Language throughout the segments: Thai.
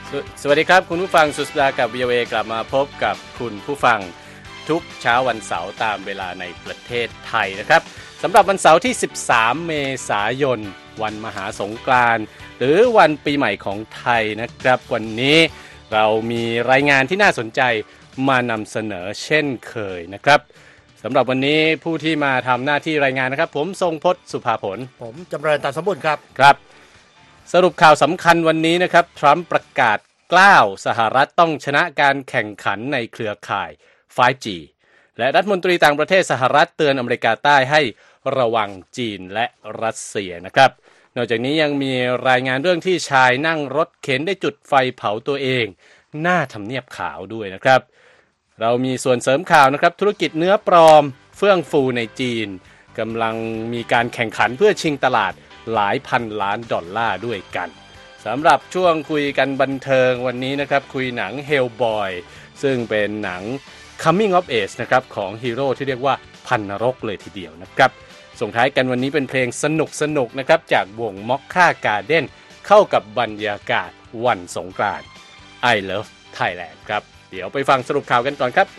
สวัสดีครับคุณผู้ฟังสุดสัปดาห์กับ VOA กลับมาพบกับคุณผู้ฟังทุกเช้าวันเสาร์ตามเวลาในประเทศไทยนะครับสำหรับวันเสาร์ที่13เมษายนวันมหาสงกรานต์หรือวันปีใหม่ของไทยนะครับวันนี้เรามีรายงานที่น่าสนใจมานำเสนอเช่นเคยนะครับสำหรับวันนี้ผู้ที่มาทำหน้าที่รายงานนะครับผมทรงพจน์สุภาผลผมจำเริญตันสมบูรณ์ครับครับสรุปข่าวสำคัญวันนี้นะครับทรัมป์ประกาศกล้าวสหรัฐต้องชนะการแข่งขันในเครือข่าย 5G และรัฐมนตรีต่างประเทศสหรัฐเตือนอเมริกาใต้ให้ระวังจีนและรัสเซียนะครับนอกจากนี้ยังมีรายงานเรื่องที่ชายนั่งรถเข็นได้จุดไฟเผาตัวเองหน้าทำเนียบขาวด้วยนะครับเรามีส่วนเสริมข่าวนะครับธุรกิจเนื้อปลอมเฟื่องฟูในจีนกำลังมีการแข่งขันเพื่อชิงตลาดหลายพันล้านดอลลาร์ด้วยกันสำหรับช่วงคุยกันบันเทิงวันนี้นะครับคุยหนัง Hellboy ซึ่งเป็นหนัง Coming of Age นะครับของฮีโร่ที่เรียกว่าพันนรกเลยทีเดียวนะครับส่งท้ายกันวันนี้เป็นเพลงสนุกนะครับจากวง Mokka Garden เข้ากับบรรยากาศวันสงกรานต์ I Love Thailand ครับเดี๋ยวไปฟังสรุปข่าวกันก่อนครับ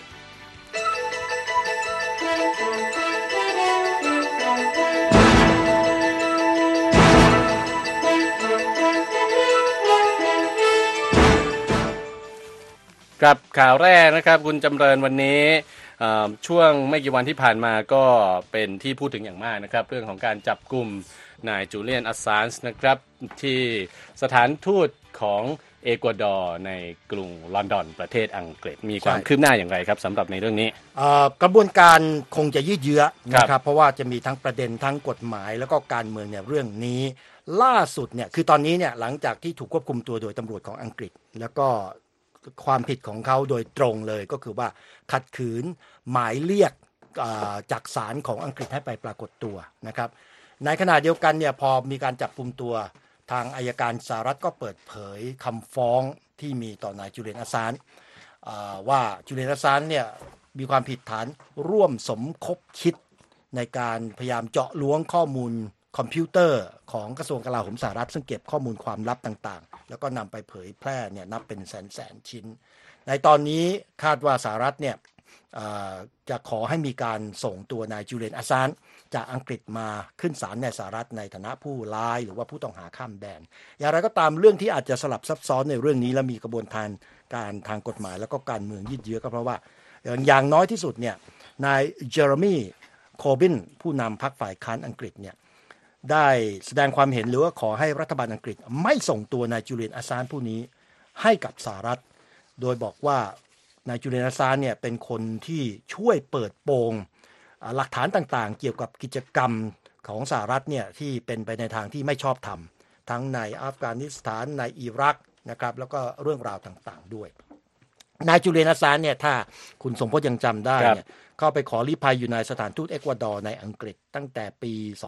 ครับข่าวแรกนะครับคุณจำเริญวันนี้ช่วงไม่กี่วันที่ผ่านมาก็เป็นที่พูดถึงอย่างมากนะครับเรื่องของการจับกุมนายจูเลียนอัสซานส์นะครับที่สถานทูตของเอกวาดอร์ในกรุงลอนดอนประเทศอังกฤษมีความคืบหน้าอย่างไรครับสำหรับในเรื่องนี้กระบวนการคงจะยืดเยื้อนะครับเพราะว่าจะมีทั้งประเด็นทั้งกฎหมายแล้วก็การเมืองเนี่ยเรื่องนี้ล่าสุดเนี่ยคือตอนนี้เนี่ยหลังจากที่ถูกควบคุมตัวโดยตำรวจของอังกฤษแล้วก็ความผิดของเขาโดยตรงเลยก็คือว่าขัดขืนหมายเรียกจากศาลของอังกฤษให้ไปปรากฏตัวนะครับในขณะเดียวกันเนี่ยพอมีการจับกุมตัวทางอัยการสหรัฐก็เปิดเผยคำฟ้องที่มีต่อนายจูเลียนอัสซานส์ว่าจูเลียนอัสซานส์เนี่ยมีความผิดฐานร่วมสมคบคิดในการพยายามเจาะล้วงข้อมูลคอมพิวเตอร์ของกระทรวงกลาโหมสหรัฐซึ่งเก็บข้อมูลความลับต่างๆแล้วก็นำไปเผยแพร่เนี่ยนับเป็นแสนชิ้นในตอนนี้คาดว่าสหรัฐเนี่ยจะขอให้มีการส่งตัวนายจูเลียนอัสซานส์จากอังกฤษมาขึ้นศาลในสหรัฐในฐานะผู้ร้ายหรือว่าผู้ต้องหาข้ามแดนอย่างไรก็ตามเรื่องที่อาจจะสลับซับซ้อนในเรื่องนี้และมีกระบวนการทางกฎหมายแล้วก็การเมืองยืดเยื้อก็เพราะว่าอย่างน้อยที่สุดเนี่ยนายเจอร์มีโคบินผู้นำพรรคฝ่ายค้านอังกฤษเนี่ยได้แสดงความเห็นหรือว่าขอให้รัฐบาลอังกฤษไม่ส่งตัวนายจูเลียนอัสซานส์ผู้นี้ให้กับสหรัฐโดยบอกว่านายจูเลียนอัสซานส์เนี่ยเป็นคนที่ช่วยเปิดโปงหลักฐานต่างๆเกี่ยวกับกิจกรรมของสหรัฐเนี่ยที่เป็นไปในทางที่ไม่ชอบธรรมทั้งในอัฟกานิสถานในอิรักนะครับแล้วก็เรื่องราวต่างๆด้วยนายจูเลียนอัสซานส์เนี่ยถ้าคุณสมพจน์ยังจำได้เนี่ยเข้าไปขอลี้ภัยอยู่ในสถานทูตเอกวาดอร์ในอังกฤษตั้งแต่ปี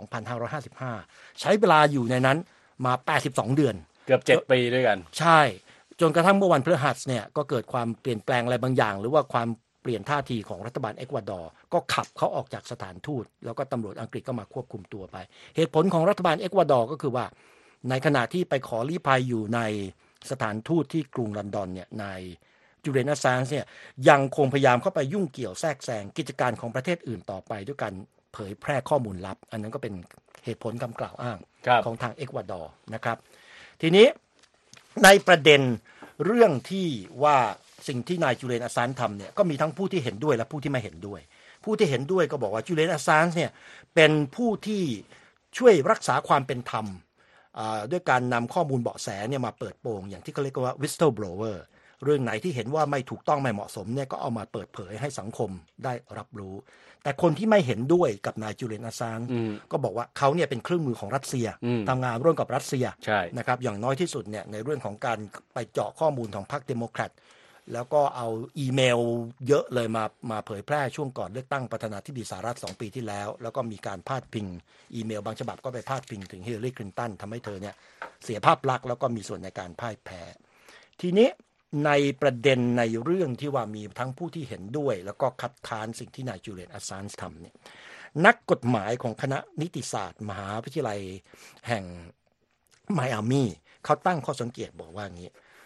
2555 ใช้เวลาอยู่ในนั้นมา82เดือนเกือบ7ปีด้วยกันใช่จนกระทั่งเมื่อวันพฤหัสเนี่ยก็เกิดความเปลี่ยนแปลงอะไรบางอย่างหรือว่าความเปลี่ยนท่าทีของรัฐบาลเอกวาดอร์ก็ขับเขาออกจากสถานทูตแล้วก็ตำรวจอังกฤษก็มาควบคุมตัวไปเหตุผลของรัฐบาลเอกวาดอร์ก็คือว่าในขณะที่ไปขอลี้ภัยอยู่ในสถานทูตที่กรุงลอนดอนเนี่ยในจูเลียนอัสซานส์เนี่ยยังคงพยายามเข้าไปยุ่งเกี่ยวแทรกแซงกิจการของประเทศอื่นต่อไปด้วยการเผยแพร่ข้อมูลลับอันนั้นก็เป็นเหตุผลคำกล่าวอ้างของทางเอกวาดอร์นะครับทีนี้ในประเด็นเรื่องที่ว่าสิ่งที่นายจูเลียนอัสซานส์ทำเนี่ยก็มีทั้งผู้ที่เห็นด้วยและผู้ที่ไม่เห็นด้วยผู้ที่เห็นด้วยก็บอกว่าจูเลียนอัสซานส์เนี่ยเป็นผู้ที่ช่วยรักษาความเป็นธรรมด้วยการนำข้อมูลเบาะแสเนี่ยมาเปิดโปงอย่างที่เขาเรียกว่า whistleblower เรื่องไหนที่เห็นว่าไม่ถูกต้องไม่เหมาะสมเนี่ยก็เอามาเปิดเผยให้สังคมได้รับรู้แต่คนที่ไม่เห็นด้วยกับนายจูเลียนอัสซานส์ก็บอกว่าเขาเนี่ยเป็นเครื่องมือของรัสเซียทำงานร่วมกับรัสเซียนะครับอย่างน้อยที่สุดเนี่ยในเรื่องของการไปเจาะข้อมูลของพรรคเดโมแครตแล้วก็เอาอีเมลเยอะเลยมาเผยแพร่ช่วงก่อนเลือกตั้งประธานาธิบดีสหรัฐ2 ปีที่แล้วแล้วก็มีการพาดพิงอีเมลบางฉบับก็ไปพาดพิงถึงฮิลลารีคลินตันทำให้เธอเนี่ยเสียภาพลักษณ์แล้วก็มีส่วนในการพ่ายแพ้ทีนี้ในประเด็นในเรื่องที่ว่ามีทั้งผู้ที่เห็นด้วยแล้วก็คัดค้านสิ่งที่นายจูเลียนอัสซานส์ทำเนี่ยนักกฎหมายของคณะนิติศาสตร์มหาวิทยาลัยแห่งไมอามีเขาตั้งข้อสังเกตบอกว่างี้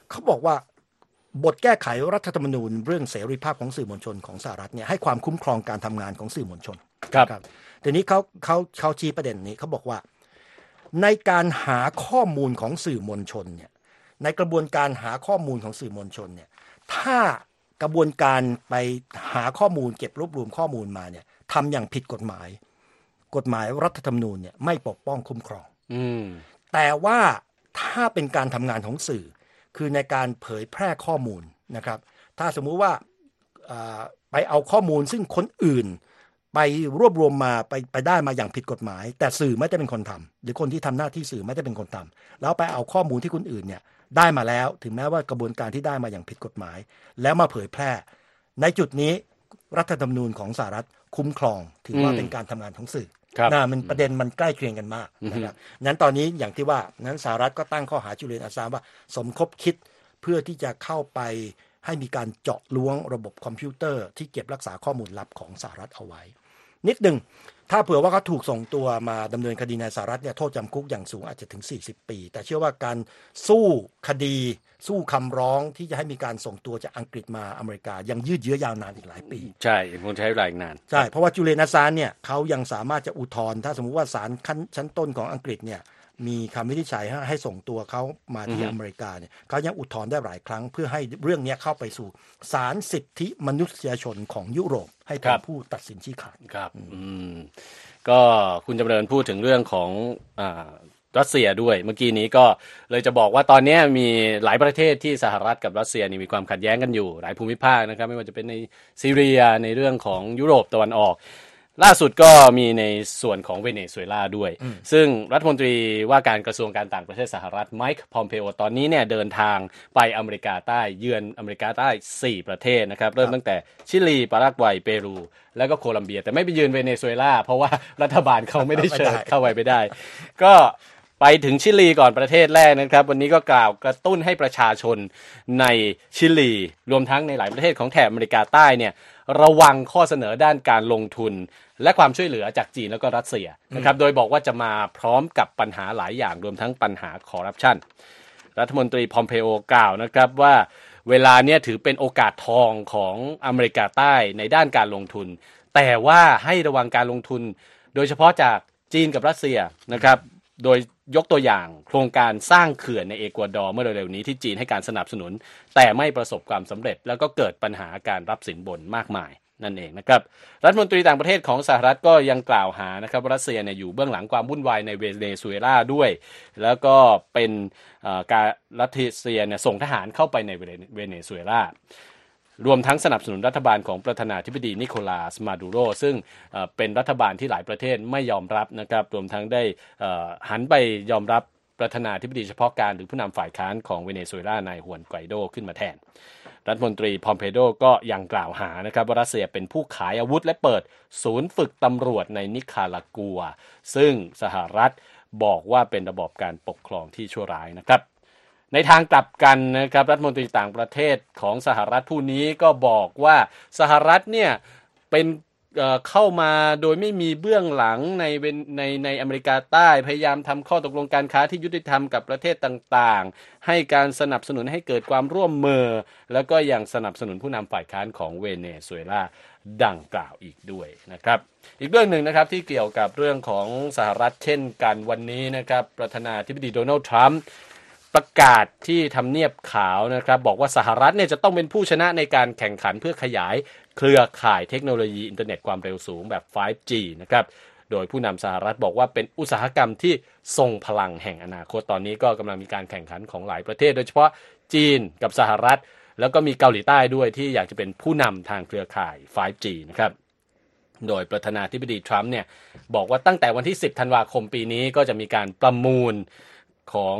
เขาบอกว่าบทแก้ไขรัฐธรรมนูญเรื่องเสรีภาพของสื่อมวลชนของสหรัฐเนี่ยให้ความคุ้มครองการทำงานของสื่อมวลชนครับทีนี้เขาชี้ประเด็นนี้เขาบอกว่าในการหาข้อมูลของสื่อมวลชนเนี่ยในกระบวนการหาข้อมูลของสื่อมวลชนเนี่ยถ้ากระบวนการไปหาข้อมูลเก็บรวบรวมข้อมูลมาเนี่ยทำอย่างผิดกฎหมายรัฐธรรมนูญเนี่ยไม่ปกป้องคุ้มครองแต่ว่าถ้าเป็นการทำงานของสื่อคือในการเผยแพร่ข้อมูลนะครับถ้าสมมุติว่าไปเอาข้อมูลซึ่งคนอื่นไปรวบรวมมาไปได้มาอย่างผิดกฎหมายแต่สื่อไม่ได้เป็นคนทำหรือคนที่ทำหน้าที่สื่อไม่ได้เป็นคนทำแล้วไปเอาข้อมูลที่คนอื่นเนี่ยได้มาแล้วถึงแม้ว่ากระบวนการที่ได้มาอย่างผิดกฎหมายแล้วมาเผยแพร่ในจุดนี้รัฐธรรมนูญของสหรัฐคุ้มครองถือว่าเป็นการทำงานของสื่อมันประเด็นมันใกล้เคียงกันมากนะครับนั้นตอนนี้อย่างที่ว่านั้นสหรัฐก็ตั้งข้อหาจูเลียนอัสซานว่าสมคบคิดเพื่อที่จะเข้าไปให้มีการเจาะล้วงระบบคอมพิวเตอร์ที่เก็บรักษาข้อมูลลับของสหรัฐเอาไว้นิดหนึ่งถ้าเผื่อว่าเขาถูกส่งตัวมาดำเนินคดีในสหรัฐเนี่ยโทษจำคุกอย่างสูงอาจจะถึง40 ปีแต่เชื่อว่าการสู้คดีสู้คำร้องที่จะให้มีการส่งตัวจากอังกฤษมาอเมริกายังยืดเยื้อยาวนานอีกหลายปีใช่คงใช้เวลาอีกนานใช่เพราะว่าจูเลียน อัสซานเนี่ยเขายังสามารถจะอุทธรณ์ถ้าสมมุติว่าศาลชั้นต้นของอังกฤษเนี่ยมีคำวินิจฉัยให้ส่งตัวเขามาที่อเมริกาเนี่ยเขายังอุทธรณ์ได้หลายครั้งเพื่อให้เรื่องนี้เข้าไปสู่ศาลสิทธิมนุษยชนของยุโรปให้เป็นผู้ตัดสินชี้ขาดครับก็คุณจำเริญพูดถึงเรื่องของรัสเซียด้วยเมื่อกี้นี้ก็เลยจะบอกว่าตอนนี้มีหลายประเทศที่สหรัฐกับรัสเซียนี่มีความขัดแย้งกันอยู่หลายภูมิภาคนะครับไม่ว่าจะเป็นในซีเรียในเรื่องของยุโรปตะวันออกล่าสุดก็มีในส่วนของเวเนซุเอลาด้วยซึ่งรัฐมนตรีว่าการกระทรวงการต่างประเทศสหรัฐไมค์พอมเพโอตอนนี้เนี่ยเดินทางไปอเมริกาใต้เยือนอเมริกาใต้4ประเทศนะครับเริ่มตั้งแต่ชิลีปารากวัยเปรูแล้วก็โคลัมเบียแต่ไม่ไปเยือนเวเนซุเอลาเพราะว่ารัฐบาลเขาไม่ได้เชิญเข้าไปไม่ได้ก็ไปถึงชิลีก่อนประเทศแรกนะครับวันนี้ก็กล่าวกระตุ้นให้ประชาชนในชิลีรวมทั้งในหลายประเทศของแถบอเมริกาใต้เนี่ยระวังข้อเสนอด้านการลงทุนและความช่วยเหลือจากจีนแล้วก็รัสเซียนะครับโดยบอกว่าจะมาพร้อมกับปัญหาหลายอย่างรวมทั้งปัญหาคอร์รัปชันรัฐมนตรีพอมเพโอกล่าวนะครับว่าเวลาเนี้ยถือเป็นโอกาสทองของอเมริกาใต้ในด้านการลงทุนแต่ว่าให้ระวังการลงทุนโดยเฉพาะจากจีนกับรัสเซียนะครับโดยยกตัวอย่างโครงการสร้างเขื่อนในเอกวาดอร์เมื่อเร็วๆนี้ที่จีนให้การสนับสนุนแต่ไม่ประสบความสำเร็จแล้วก็เกิดปัญหาการรับสินบนมากมายนั่นเองนะครับรัฐมนตรีต่างประเทศของสหรัฐก็ยังกล่าวหานะครับว่ารัสเซียเนี่ยอยู่เบื้องหลังความวุ่นวายในเวเนซุเอลาด้วยแล้วก็เป็นการรัสเซียเนี่ยส่งทหารเข้าไปในเวเนซุเอลารวมทั้งสนับสนุนรัฐบาลของประธานาธิบดีนิโคลัสมาดูโรซึ่งเป็นรัฐบาลที่หลายประเทศไม่ยอมรับนะครับรวมทั้งได้หันไปยอมรับประธานาธิบดีเฉพาะการหรือผู้นำฝ่ายค้านของเวเนซุเอลานายฮวนไกวโดขึ้นมาแทนรัฐมนตรีพอมเพโดก็ยังกล่าวหานะครับว่ารัสเซียเป็นผู้ขายอาวุธและเปิดศูนย์ฝึกตำรวจในนิคารากัวซึ่งสหรัฐบอกว่าเป็นระบอบการปกครองที่ชั่วร้ายนะครับในทางกลับกันนะครับรัฐมนตรีต่างประเทศของสหรัฐผู้นี้ก็บอกว่าสหรัฐเนี่ยเป็นเข้ามาโดยไม่มีเบื้องหลังในอเมริกาใต้พยายามทำข้อตกลงการค้าที่ยุติธรรมกับประเทศต่างๆให้การสนับสนุนให้เกิดความร่วมมือแล้วก็ยังสนับสนุนผู้นำฝ่ายค้านของเวเนซุเอลาดังกล่าวอีกด้วยนะครับอีกเรื่องหนึ่งนะครับที่เกี่ยวกับเรื่องของสหรัฐเช่นกันวันนี้นะครับประธานาธิบดีโดนัลด์ทรัมป์ประกาศที่ทำเนียบขาวนะครับบอกว่าสหรัฐเนี่ยจะต้องเป็นผู้ชนะในการแข่งขันเพื่อขยายเครือข่ายเทคโนโลยีอินเทอร์เน็ตความเร็วสูงแบบ 5G นะครับโดยผู้นำสหรัฐบอกว่าเป็นอุตสาหกรรมที่ทรงพลังแห่งอนาคตตอนนี้ก็กำลังมีการแข่งขันของหลายประเทศโดยเฉพาะจีนกับสหรัฐแล้วก็มีเกาหลีใต้ด้วยที่อยากจะเป็นผู้นำทางเครือข่าย 5G นะครับโดยประธานาธิบดีทรัมป์เนี่ยบอกว่าตั้งแต่วันที่10ธันวาคมปีนี้ก็จะมีการประมูลของ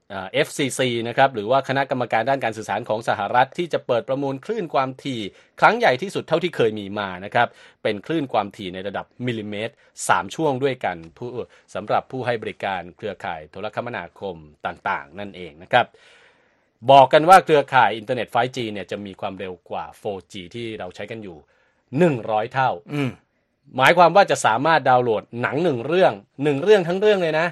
FCC นะครับหรือว่าคณะกรรมการด้านการสื่อสารของสหรัฐที่จะเปิดประมูลคลื่นความถี่ครั้งใหญ่ที่สุดเท่าที่เคยมีมานะครับเป็นคลื่นความถี่ในระดับมิลลิเมตร3ช่วงด้วยกันสำหรับผู้ให้บริการเครือข่ายโทรคมนาคมต่างๆนั่นเองนะครับบอกกันว่าเครือข่ายอินเทอร์เน็ต 5G เนี่ยจะมีความเร็วกว่า 4G ที่เราใช้กันอยู่100เท่าหมายความว่าจะสามารถดาวน์โหลดหนัง1 เรื่องทั้งเรื่องเลยนะ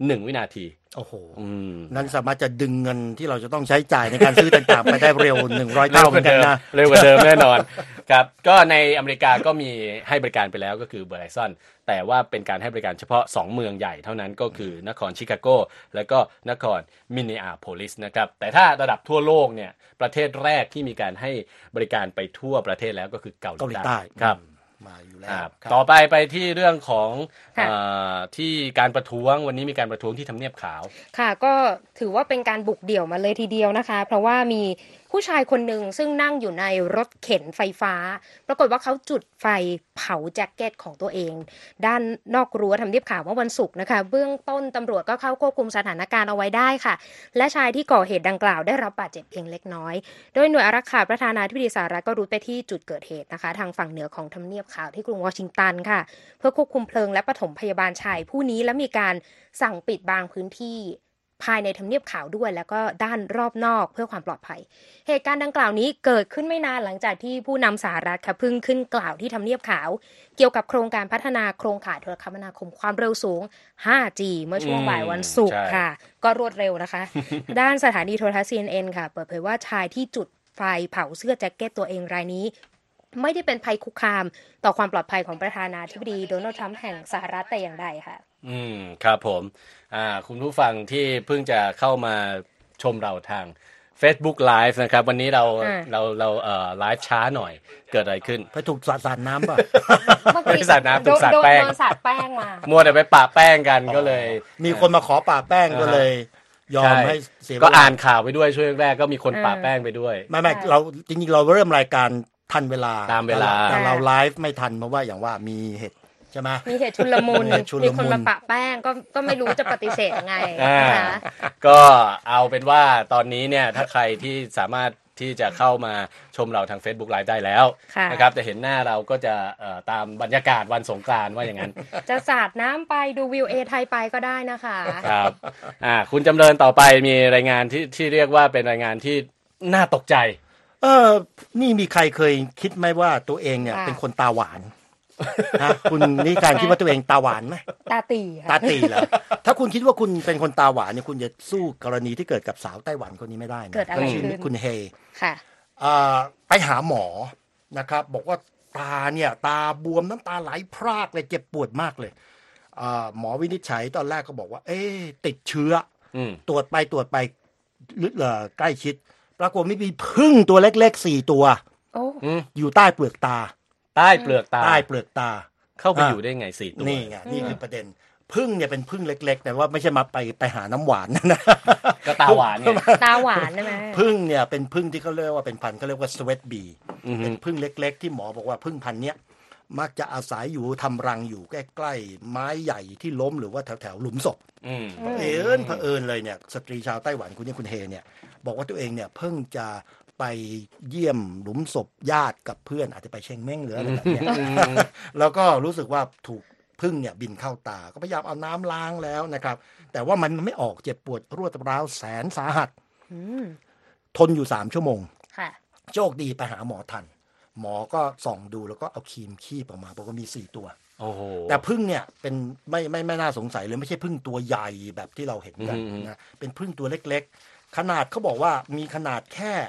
1 วินาทีโอ้โหนั้นสามารถจะดึงเงินที่เราจะต้องใช้จ่ายในการซื้อต่างๆไปได้เร็ว100เท่าเหมือนกันนะเร็วกว่าเดิมแน่นอนครับก็ในอเมริกาก็มีให้บริการไปแล้วก็คือ Verizon แต่ว่าเป็นการให้บริการเฉพาะ2เมืองใหญ่เท่านั้นก็คือนครชิคาโกและก็นครมินนีอาโพลิสนะครับแต่ถ้าระดับทั่วโลกเนี่ยประเทศแรกที่มีการให้บริการไปทั่วประเทศแล้วก็คือเกาหลีใต้ครับมาอยู่แล้วต่อไปที่เรื่องของที่การประท้วงวันนี้มีการประท้วงที่ทำเนียบขาวค่ะก็ถือว่าเป็นการบุกเดี่ยวมาเลยทีเดียวนะคะเพราะว่ามีผู้ชายคนหนึ่งซึ่งนั่งอยู่ในรถเข็นไฟฟ้าปรากฏว่าเขาจุดไฟเผาแจ็คเก็ตของตัวเองด้านนอกรั้วทำเนียบขาวเมื่อวันศุกร์นะคะเบื้องต้นตำรวจก็เข้าควบคุมสถานการณ์เอาไว้ได้ค่ะและชายที่ก่อเหตุดังกล่าวได้รับบาดเจ็บเพียงเล็กน้อยโดยหน่วยอารักขาประธานาธิบดีสหรัฐก็รุดไปที่จุดเกิดเหตุนะคะทางฝั่งเหนือของทำเนียบขาวที่กรุงวอชิงตันค่ะเพื่อควบคุมเพลิงและปฐมพยาบาลชายผู้นี้และมีการสั่งปิดบางพื้นที่ภายในทำเนียบขาวด้วยแล้วก็ด้านรอบนอกเพื่อความปลอดภัยเหตุการณ์ดังกล่าวนี้เกิดขึ้นไม่นานหลังจากที่ผู้นำสหรัฐค่ะเพิ่งขึ้นกล่าวที่ทำเนียบขาวเกี่ยวกับโครงการพัฒนาโครงข่ายโทรคมนาคมความเร็วสูง 5G เมื่อช่วงบ่ายวันศุกร์ค่ะก็รวดเร็วนะคะ ด้านสถานีโทรทัศน์ CNN ค่ะเปิดเผยว่าชายที่จุดไฟเผาเสื้อแจ็คเก็ตตัวเองรายนี้ไม่ได้เป็นภัยคุกคามต่อความปลอดภัยของประธานาธิบดีโดนัลด์ทรัมป์แห่งสหรัฐแต่อย่างใดค่ะครับผมคุณผู้ฟังที่เพิ่งจะเข้ามาชมเราทาง Facebook Live นะครับวันนี้เราไลฟ์ช้าหน่อยเกิดอะไรขึ้นไปถูกสาดน้ำป่ะไม่สาดน้ำถูกสาดแป้งโดนสาดแป้งมามัวแต่ไปปะแป้งกันก็เลยมีคนมาขอปะแป้งก็เลยยอมให้เสียก็อ่านข่าวไปด้วยช่วงแรกก็มีคนปะแป้งไปด้วยไม่เราจริงๆเราเริ่มรายการทันเวลาตามเวลาแต่เราไลฟ์ไม่ทันเพราะว่าอย่างว่ามีเหตุใช่ไหมมีเหตุชุลมุนมีคนมาปะแป้งก็ไม่รู้จะปฏิเสธยังไงนะคะก็เอาเป็นว่าตอนนี้เนี่ยถ้าใครที่สามารถที่จะเข้ามาชมเราทาง Facebook Live ได้แล้วนะครับจะเห็นหน้าเราก็จะตามบรรยากาศวันสงกรานต์ว่าอย่างนั้นจะสาดน้ำไปดูวิวไทยไปก็ได้นะคะครับคุณจำเริญต่อไปมีรายงานที่เรียกว่าเป็นรายงานที่น่าตกใจนี่มีใครเคยคิดไหมว่าตัวเองเนี่ยเป็นคนตาหวานนะคุณนี่การคิดว่าตัวเองตาหวานไหมตาตีเหรอถ้าคุณคิดว่าคุณเป็นคนตาหวานเนี่ยคุณจะสู้กรณีที่เกิดกับสาวไต้หวันคนนี้ไม่ได้นะเกิดอะไรขึ้นคุณเฮค่ะไปหาหมอนะครับบอกว่าตาเนี่ยตาบวมน้ำตาไหลพรากเลยเจ็บปวดมากเลยหมอวินิจฉัยตอนแรกก็บอกว่าติดเชื้อตรวจไปใกล้ชิดปรากฏมีผึ้งตัวเล็กๆ4ตัวอยู่ใต้เปลือกตาใต้เปลือกตาเข้าไปอยู่ได้ไง4ตัวนี่ไงนี่คือประเด็นผึ้งเนี่ยเป็นผึ้งเล็กๆแต่ว่าไม่ใช่มาไปหาน้ำหวานนะก็ตาหวานไงตาหวานใช่ไหมผึ้งเนี่ยเป็นผึ้งที่เขาเรียกว่าเป็นพันธุ์เขาเรียกว่าสวีทบีเป็นผึ้งเล็กๆที่หมอบอกว่าผึ้งพันธุ์เนี้ยมักจะอาศัยอยู่ทำรังอยู่ใกล้ๆไม้ใหญ่ที่ล้มหรือว่าแถวๆหลุมศพเผอิญเลยเนี่ยสตรีชาวไต้หวันคุณเฮเนี่ยบอกว่าตัวเองเนี่ยเพิ่งจะไปเยี่ยมหลุมศพญาติกับเพื่อนอาจจะไปเชงเม้งหรืออะไรแบบนี้แล้วก็รู้สึกว่าถูกผึ้งเนี่ยบินเข้าตาก็พยายามเอาน้ำล้างแล้วนะครับแต่ว่ามันไม่ออกเจ็บปวดรวดร้าวแสนสาหัสทนอยู่3 ชั่วโมงโชคดีไปหาหมอทันหมอก็ส่องดูแล้วก็เอาครีมคีบออกมาบอกว่ามี4 ตัวแต่ผึ้งเนี่ยเป็นไม่น่าสงสัยเลยไม่ใช่ผึ้งตัวใหญ่แบบที่เราเห็นกันนะเป็นผึ้งตัวเล็กๆขนาดเขาบอกว่ามีขนาดแค่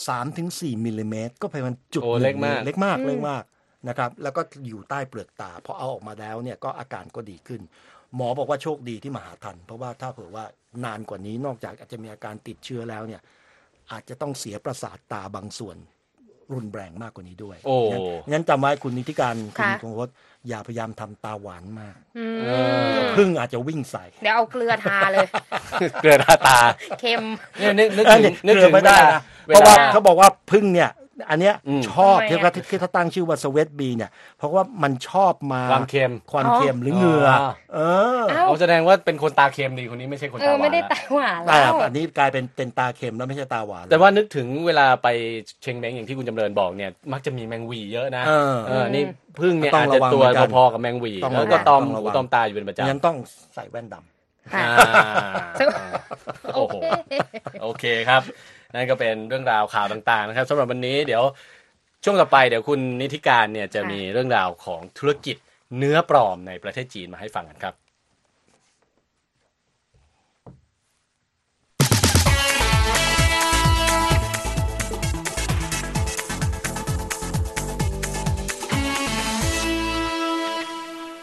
3-4 มิลลิเมตรก็เป็นมันจุดเล็กมากนะครับแล้วก็อยู่ใต้เปลือกตาพอเอาออกมาแล้วเนี่ยก็อาการก็ดีขึ้นหมอบอกว่าโชคดีที่มาหาทันเพราะว่าถ้าเผื่อว่านานกว่านี้นอกจากอาจจะมีอาการติดเชื้อแล้วเนี่ยอาจจะต้องเสียประสาทตาบางส่วนรุนแรงมากกว่านี้ด้วยงั้นจำไว้คุณนิติการคุณคงพจน์อย่าพยายามทำตาหวานมากพึ่งอาจจะวิ่งใส่เดี๋ยวเอาเกลือทาเลยเกลือทาตาเค็มนึกถึงไม่ได้นะเพราะว่าเขาบอกว่าพึ่งเนี่ยอันเนี้ยชอบที่เขาตั้งชื่อว่าสวีทบีเนี่ยเพราะว่ามันชอบมาความเค็มหรือเหงื่อเขาแสดงว่าเป็นคนตาเค็มดีคนนี้ไม่ใช่คนตาหวานไม่ได้ตาหวานแต่อันนี้กลายเป็นตาเค็มแล้วไม่ใช่ตาหวานแต่ว่านึกถึงเวลาไปเชงเม้งอย่างที่คุณจำเริญบอกเนี่ยมักจะมีแมงวีเยอะนะนี่พึ่งเนี่ยอาจจะตัวพอๆกับแมงวีแล้วก็ตอมตาอยู่เป็นประจำงั้นต้องใส่แว่นดำโอเคครับนั่นก็เป็นเรื่องราวข่าวต่างๆนะครับสำหรับวันนี้เดี๋ยวช่วงต่อไปเดี๋ยวคุณนิติการเนี่ยจะมีเรื่องราวของธุรกิจเนื้อปลอมในประเทศจีนมาให้ฟังกันครับ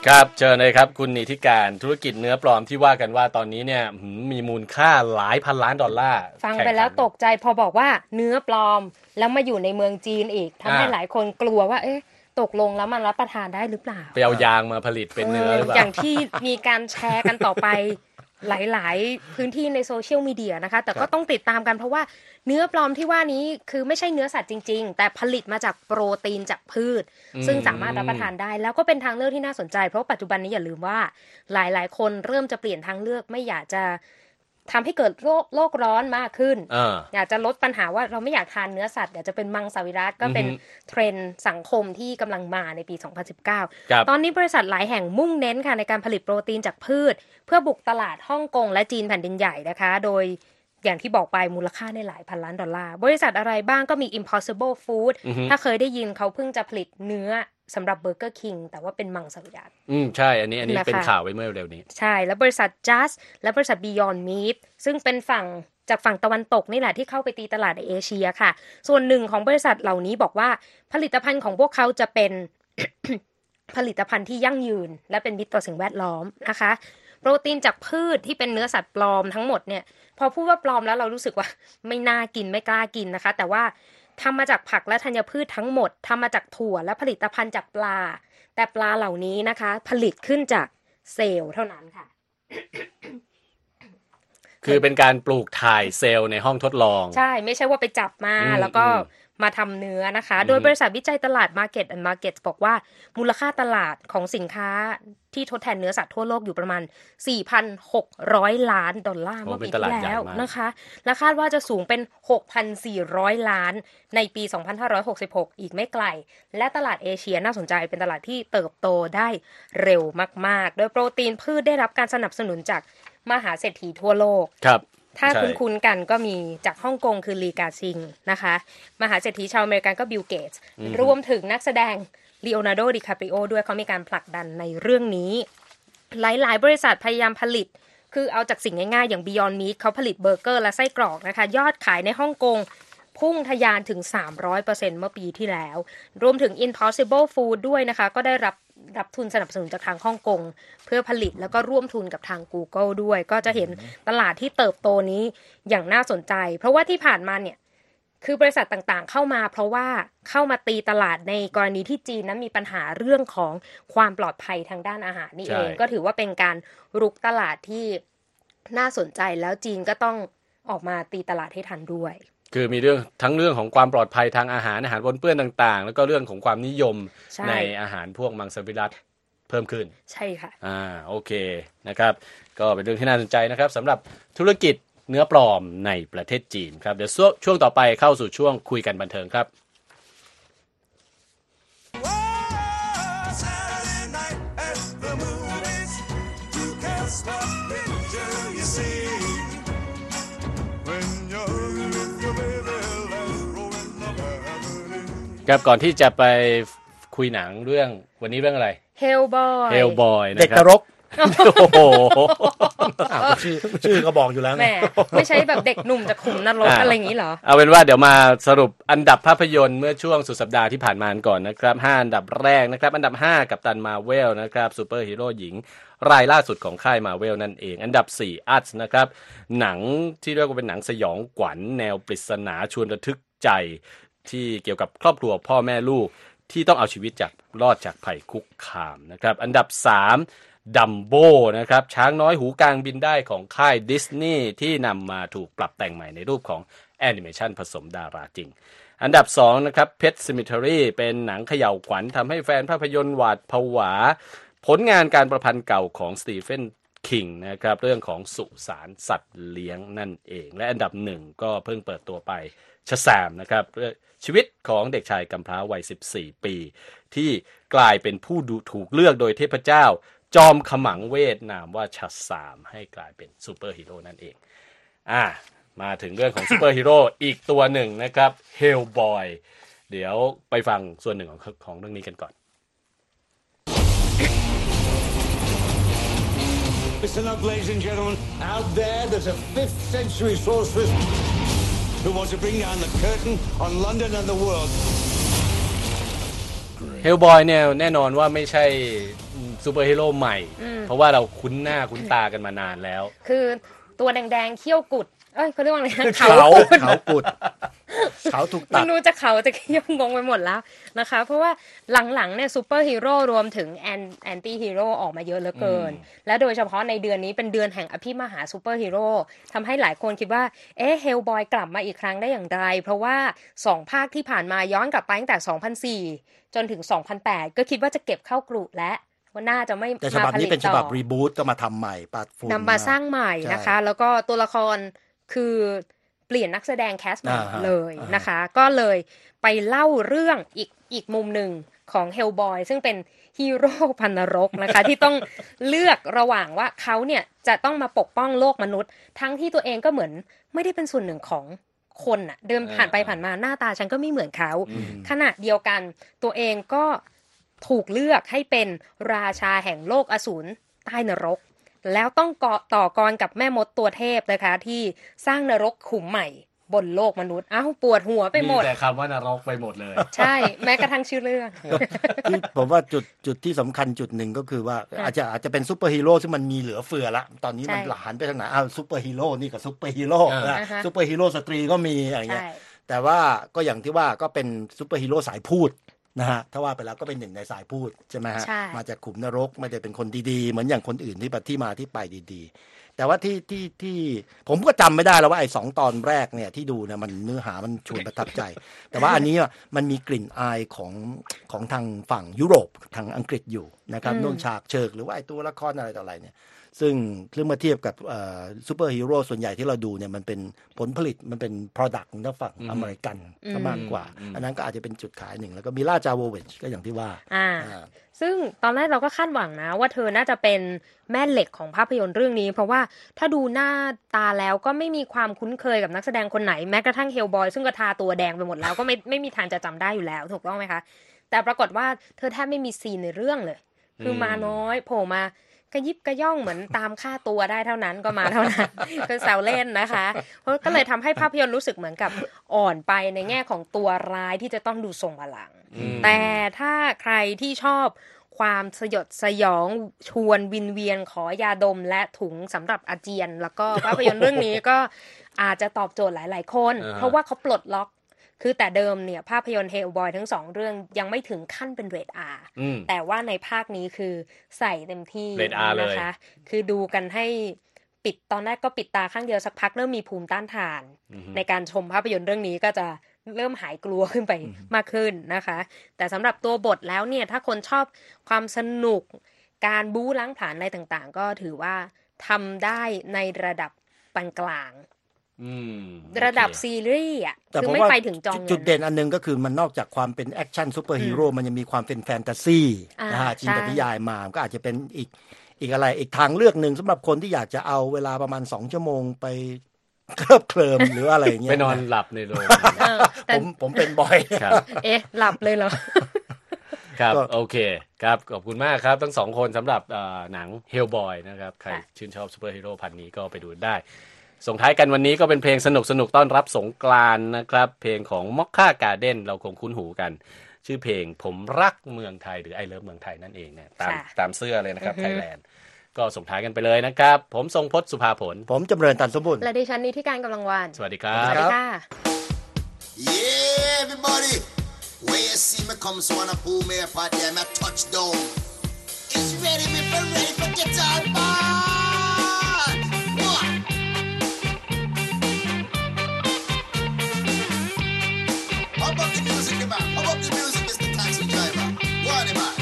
ครับเชิญเลยครับคุณนิติการธุรกิจเนื้อปลอมที่ว่ากันว่าตอนนี้เนี่ยมีมูลค่าหลายพันล้านดอลลาร์ฟังไปแล้วตกใจพอบอกว่าเนื้อปลอมแล้วมาอยู่ในเมืองจีนอีกทำให้หลายคนกลัวว่าเอ๊ะตกลงแล้วมันรับประทานได้หรือเปล่าไปเอายางมาผลิตเป็นเนื้อหรือเปล่าอย่างที่มีการแชร์กันต่อไปหลายๆพื้นที่ในโซเชียลมีเดียนะคะแต่ก็ต้องติดตามกันเพราะว่าเนื้อปลอมที่ว่านี้คือไม่ใช่เนื้อสัตว์จริงๆแต่ผลิตมาจากโปรตีนจากพืชซึ่งสามารถรับประทานได้แล้วก็เป็นทางเลือกที่น่าสนใจเพราะปัจจุบันนี้อย่าลืมว่าหลายๆคนเริ่มจะเปลี่ยนทางเลือกไม่อยากจะทำให้เกิดโลกร้อนมากขึ้นอยากจะลดปัญหาว่าเราไม่อยากทานเนื้อสัตว์อยากจะเป็นมังสวิรัติก็เป็นเทรนด์สังคมที่กำลังมาในปี 2019 ตอนนี้บริษัทหลายแห่งมุ่งเน้นค่ะในการผลิตโปรตีนจากพืชเพื่อบุกตลาดฮ่องกงและจีนแผ่นดินใหญ่นะคะโดยอย่างที่บอกไปมูลค่าในหลายพันล้านดอลลาร์บริษัทอะไรบ้างก็มี Impossible Food ถ้าเคยได้ยินเขาเพิ่งจะผลิตเนื้อสำหรับ Burger King แต่ว่าเป็นมังสวิรัติใช่อันนี้เป็นข่าวไว้เมื่อเร็วนี้ใช่แล้วบริษัท Just และบริษัท Beyond Meat ซึ่งเป็นจากฝั่งตะวันตกนี่แหละที่เข้าไปตีตลาดในเอเชียค่ะส่วนหนึ่งของบริษัทเหล่านี้บอกว่าผลิตภัณฑ์ของพวกเขาจะเป็น ผลิตภัณฑ์ที่ยั่งยืนและเป็นมิตรต่อสิ่งแวดล้อมนะคะโปรตีนจากพืชที่เป็นเนื้อสัตว์ปลอมทั้งหมดเนี่ยพอพูดว่าปลอมแล้วเรารู้สึกว่าไม่น่ากินไม่กล้ากินนะคะแต่ว่าทำมาจากผักและธัญพืชทั้งหมดทำมาจากถั่วและผลิตภัณฑ์จากปลาแต่ปลาเหล่านี้นะคะผลิตขึ้นจากเซลล์เท่านั้นค่ะคือเป็นการปลูกถ่ายเซลล์ในห้องทดลองใช่ไม่ใช่ว่าไปจับมาแล้วก็มาทำเนื้อนะคะโดยบริษัทวิจัยตลาด Market and Markets บอกว่ามูลค่าตลาดของสินค้าที่ทดแทนเนื้อสัตว์ทั่วโลกอยู่ประมาณ 4,600 ล้านดอลลาร์เมื่อปีที่แล้วนะคะและคาดว่าจะสูงเป็น 6,400 ล้านในปี 2566 อีกไม่ไกลและตลาดเอเชียน่าสนใจเป็นตลาดที่เติบโตได้เร็วมากๆโดยโปรตีนพืชได้รับการสนับสนุนจากมหาเศรษฐีทั่วโลกครับถ้าคุ้นๆกันก็มีจากฮ่องกงคือลีกาซิงนะคะมหาเศรษฐีชาวอเมริกันก็บิลเกตส์รวมถึงนักแสดงลีโอนาร์โด ดิคาปริโอด้วยเขามีการผลักดันในเรื่องนี้หลายๆบริษัทพยายามผลิตคือเอาจากสิ่งง่ายๆอย่าง Beyond Meat เขาผลิตเบอร์เกอร์และไส้กรอกนะคะยอดขายในฮ่องกงพุ่งทะยานถึง 300% เมื่อปีที่แล้วรวมถึง Impossible Food ด้วยนะคะก็ได้รับทุนสนับสนุนจากทางฮ่องกงเพื่อผลิตแล้วก็ร่วมทุนกับทาง Google ด้วยก็จะเห็นตลาดที่เติบโตนี้อย่างน่าสนใจเพราะว่าที่ผ่านมาเนี่ยคือบริษัทต่างๆเข้ามาเพราะว่าเข้ามาตีตลาดในกรณีที่จีนนั้นมีปัญหาเรื่องของความปลอดภัยทางด้านอาหารนี่เองก็ถือว่าเป็นการรุกตลาดที่น่าสนใจแล้วจีนก็ต้องออกมาตีตลาดให้ทันด้วยคือมีเรื่องทั้งเรื่องของความปลอดภัยทางอาหารปนเปื้อนต่างๆแล้วก็เรื่องของความนิยมในอาหารพวกมังสวิรัติเพิ่มขึ้นใช่ค่ะโอเคนะครับก็เป็นเรื่องที่น่าสนใจนะครับสำหรับธุรกิจเนื้อปลอมในประเทศจีนครับเดี๋ยวช่วงต่อไปเข้าสู่ช่วงคุยกันบันเทิงครับครับก่อนที่จะไปคุยหนังเรื่องวันนี้เรื่องอะไร Hellboy เด็กนรกโอ้โหชื่อก็บอกอยู่แล้วแม่ไม่ใช่แบบเด็กหนุ่มจากขุมนรกอะไรอย่างนี้เหรอเอาเป็นว่าเดี๋ยวมาสรุปอันดับภาพยนตร์เมื่อช่วงสุดสัปดาห์ที่ผ่านมาก่อนนะครับ5อันดับแรกนะครับอันดับ5กัปตันมาร์เวลนะครับซูเปอร์ฮีโร่หญิงรายล่าสุดของค่ายมาร์เวลนั่นเองอันดับ4อัสนะครับหนังที่เรียกว่าเป็นหนังสยองขวัญแนวปริศนาชวนระทึกใจที่เกี่ยวกับครอบครัวพ่อแม่ลูกที่ต้องเอาชีวิตรอดจากภัยคุกคามนะครับอันดับ3ดัมโบนะครับช้างน้อยหูกลางบินได้ของค่ายดิสนีย์ที่นำมาถูกปรับแต่งใหม่ในรูปของแอนิเมชันผสมดาราจริงอันดับ2นะครับ Pet Sematary เป็นหนังเขย่าวขวัญทำให้แฟนภาพยนตร์หวาดผวาผลงานการประพันธ์เก่าของสตีเฟนคิงนะครับเรื่องของสุสานสัตว์เลี้ยงนั่นเองและอันดับ1ก็เพิ่งเปิดตัวไปชะแซมนะครับชีวิตของเด็กชายกำพร้าวัย14ปีที่กลายเป็นผู้ถูกเลือกโดยเทพเจ้าจอมขมังเวทนามว่าชะแซมให้กลายเป็นซูเปอร์ฮีโร่นั่นเองมาถึงเรื่องของซูเปอร์ฮีโร่อีกตัวหนึ่งนะครับ Hellboy เดี๋ยวไปฟังส่วนหนึ่งของเรื่องนี้กันก่อน Listen up, ladies and gentlemen. Out there, there's a 5th century sorceress who wants to bring down the curtain on London and the world. เฮลบอยเนี่ยแน่นอนว่าไม่ใช่ซูเปอร์ฮีโร่ใหม่ เพราะว่าเราคุ้นหน้าคุ้นตากันมานานแล้วคือตัวแดงๆเขี้ยวกุดเขาเรียกว่าอะไรนะเขากุดเขาถูกตัดไม่รู้จะเขาจะเขี้ยวงงไปหมดแล้วนะคะเพราะว่าหลังๆเนี่ยซูเปอร์ฮีโร่รวมถึงแอนตี้ฮีโร่ออกมาเยอะเหลือเกินและโดยเฉพาะในเดือนนี้เป็นเดือนแห่งอภิมหาซูเปอร์ฮีโร่ทำให้หลายคนคิดว่าเฮลบอยกลับมาอีกครั้งได้อย่างไรเพราะว่า2ภาคที่ผ่านมาย้อนกลับไปตั้งแต่2004จนถึง2008ก็คิดว่าจะเก็บเข้ากรุและว่าน่าจะไม่แต่ฉบับนี้เป็นฉบับรีบูตก็มาทำใหม่ปัดฝุ่นนำมาสร้างใหม่นะคะแล้วก็ตัวละครคือเปลี่ยนนักแสดงแคสต์ใหม่เลยนะคะก็เลยไปเล่าเรื่องอีกมุมหนึ่งของเฮลบอยซึ่งเป็นฮีโร่พันนรกนะคะที่ต้องเลือกระหว่างว่าเขาเนี่ยจะต้องมาปกป้องโลกมนุษย์ทั้งที่ตัวเองก็เหมือนไม่ได้เป็นส่วนหนึ่งของคนน่ะเดินผ่านไปผ่านมาหน้าตาฉันก็ไม่เหมือนเขาขณะเดียวกันตัวเองก็ถูกเลือกให้เป็นราชาแห่งโลกอสูรใต้นรกแล้วต้องต่อกรกับแม่มดตัวเทพนะคะที่สร้างนรกขุมใหม่บนโลกมนุษย์ปวดหัวไปหมดมีแต่คำว่านรกไปหมดเลยใช่แม้กระทั่งชื่อเรื่องที่ผมว่าจุดที่สำคัญจุดหนึ่งก็คือว่าอาจจะเป็นซูเปอร์ฮีโร่ซึ่งมันมีเหลือเฟือละตอนนี้มันหลานไปทางไหนซูเปอร์ฮีโร่นี่กับซูเปอร์ฮีโร่ซูเปอร์ฮีโร่สตรีก็มีอะไรเงี้ยแต่ว่าก็อย่างที่ว่าก็เป็นซูเปอร์ฮีโร่สายพูดนะฮะถ้าว่าไปแล้วก็เป็นหนึ่งในสายพูดใช่ไหมฮะมาจากขุมนรกไม่ได้เป็นคนดีๆเหมือนอย่างคนอื่นที่มาที่ไปดีๆแต่ว่าที่ผมก็จำไม่ได้แล้วว่าไอ้2 ตอนแรกเนี่ยที่ดูเนี่ยมันเนื้อหามันชวนประทับใจแต่ว่าอันนี้มันมีกลิ่นอายของทางฝั่งยุโรปทางอังกฤษอยู่นะครับโน่นฉากเชิกหรือว่าไอ้ตัวละครอะไรต่ออะไรเนี่ยซึ่งเมื่อเทียบกับซูเปอร์ฮีโร่ส่วนใหญ่ที่เราดูเนี่ยมันเป็นผลผลิตมันเป็น product ของทางฝั่งอเมริกันก็มากกว่าอันนั้นก็อาจจะเป็นจุดขายหนึ่งแล้วก็มิล่าจาโววิชก็อย่างที่ว่าซึ่งตอนแรกเราก็คาดหวังนะว่าเธอน่าจะเป็นแม่เหล็กของภาพยนตร์เรื่องนี้เพราะว่าถ้าดูหน้าตาแล้วก็ไม่มีความคุ้นเคยกับนักแสดงคนไหนแม้กระทั่งเฮลบอยซึ่งก็ทาตัวแดงไปหมดแล้วก็ไม่มีทางจะจำได้อยู่แล้วถูกต้องไหมคะแต่ปรากฏว่าเธอแทบไม่มีซีนในเรื่องเลยคือมาน้อยโผล่มากระยิบกระย่องเหมือนตามค่าตัวได้เท่านั้นก็มาเท่านั้นคือแซวเล่นนะคะเพราะก็เลยทำให้ภาพยนตร์รู้สึกเหมือนกับอ่อนไปในแง่ของตัวร้ายที่จะต้องดูทรงพลังแต่ถ้าใครที่ชอบความสยดสยองชวนวินเวียนขอยาดมและถุงสำหรับอาเจียนแล้วก็ภาพยนตร์เรื่องนี้ก็อาจจะตอบโจทย์หลายๆคนเพราะว่าเขาปลดล็อกคือแต่เดิมเนี่ยภาพยนตร์เฮลบอยทั้ง2เรื่องยังไม่ถึงขั้นเป็นเรท R แต่ว่าในภาคนี้คือใส่เต็มที่นะคะคือดูกันให้ปิดตอนแรกก็ปิดตาข้างเดียวสักพักเริ่มมีภูมิต้านทานในการชมภาพยนตร์เรื่องนี้ก็จะเริ่มหายกลัวขึ้นไปมากขึ้นนะคะแต่สำหรับตัวบทแล้วเนี่ยถ้าคนชอบความสนุกการบู๊ล้างผลาญอะไรต่างๆก็ถือว่าทำได้ในระดับปานกลางระดับซีรีส์อ่ะคือไม่ไปถึงจองจุดเด่นอันนึงก็คือมันนอกจากความเป็นแอคชั่นซูเปอร์ฮีโร่มันยังมีความเป็นแฟนตาซีนะฮะจินตนิยายมาก็อาจจะเป็นอีกอะไรอีกทางเลือกหนึ่งสำหรับคนที่อยากจะเอาเวลาประมาณ2 ชั่วโมงไปเคลิมหรืออะไรอย่างเงี้ยไปนอนหลับในโรงผมเป็นบ่อยหลับเลยเหรอครับโอเคครับขอบคุณมากครับทั้ง2คนสำหรับหนัง Hellboy นะครับใครชื่นชอบซูเปอร์ฮีโร่พันนี้ก็ไปดูได้ส่งท้ายกันวันนี้ก็เป็นเพลงสนุกต้อนรับสงกรานต์นะครับเพลงของ Mokka Garden เราคงคุ้นหูกันชื่อเพลงผมรักเมืองไทยหรือ I Love เมืองไทยนั่นเองเนี่ยตามเสื้อเลยนะครับ Thailand ก็ส่งท้ายกันไปเลยนะครับผมทรงพจน์สุภาผลผมจำเริญตันสมบูรณ์และดิฉันนิธิการกำลังวานสวัสดีครับสวัสดีค่ะ Yeah everybody when you see me come so wanna pull me apart yeah me touch down it's ready me ready for guitar part How about the music man how about the music Mr. Taxi Driver what am I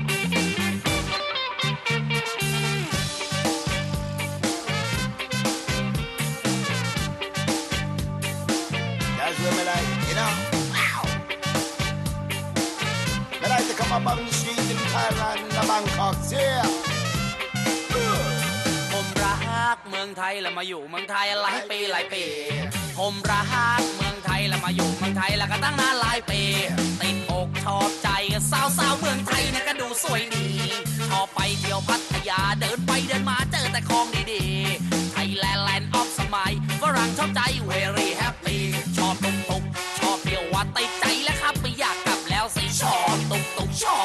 That's what me like, you know. Wow. Me like to come up on the street in Thailand, in Bangkok, yeah. ผมรักเมืองไทยแล้วมาอยู่เมืองไทยหลายปีผมรักเมืองไทยแล้วมาอยู่เมืองไทยแล้วก็ตั้งนานหลายปีติดอกชอบใจสาวเมืองไทยเนี่ยก็ดูสวยดีชอบไปเที่ยวพัทยาเดินไปเดินมาเจอแต่ของดีๆไทยแลนด์แลนด์ออฟสมัยฝรั่งชอบใจ very happy ชอบตุกชอบเที่ยวว่าติดใจและครับไม่อยากกลับแล้วสิชอบตุกชอ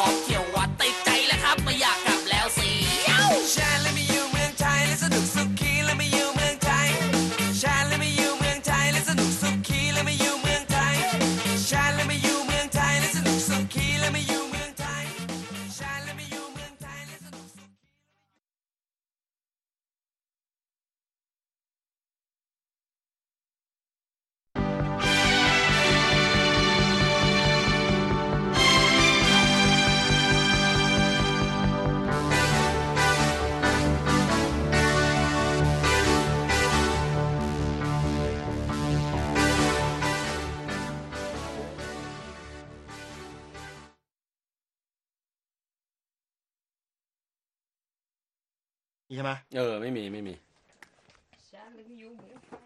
ใช่ไหมไม่มีฉันลืมอยู่เหมือนไฟ